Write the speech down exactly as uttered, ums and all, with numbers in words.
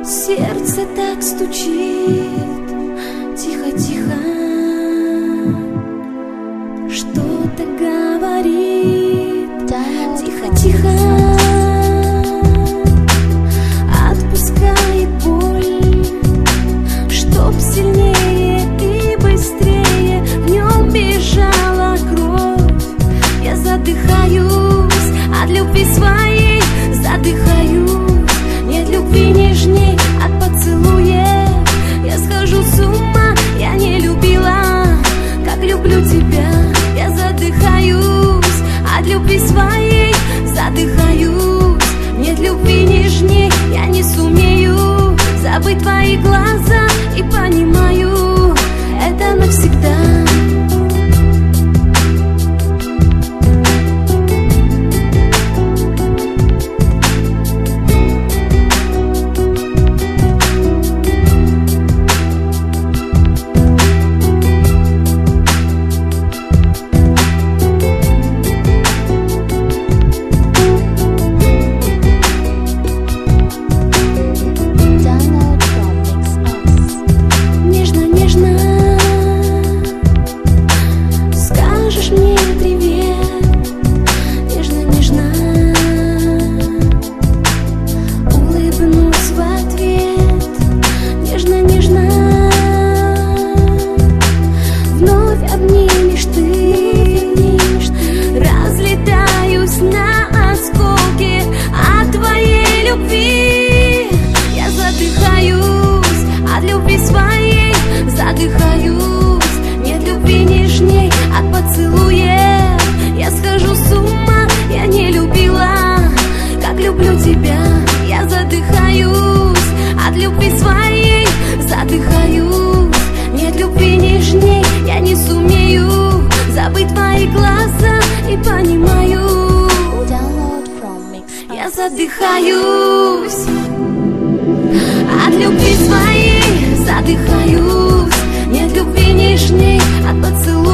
Сердце так стучит, тихо-тихо, что-то говорит, тихо-тихо, отпускает боль, чтоб сильнее и быстрее в нем бежала кровь. Я задыхаюсь от любви своей, задыхаюсь, нет любви нежней от поцелуев. Я схожу с ума, я не любила, как люблю тебя. Я задыхаюсь от любви своей, задыхаюсь, нет любви нежней. Я не сумею забыть твои глаза и понимаю, это навсегда. Задыхаюсь, нет любви нежней от поцелуев. Я схожу с ума, я не любила, как люблю тебя. Я задыхаюсь от любви своей, задыхаюсь, нет любви нежней. Я не сумею забыть твои глаза и понимаю, я задыхаюсь от любви своей, задыхаюсь, нет любви нежней от поцелуя.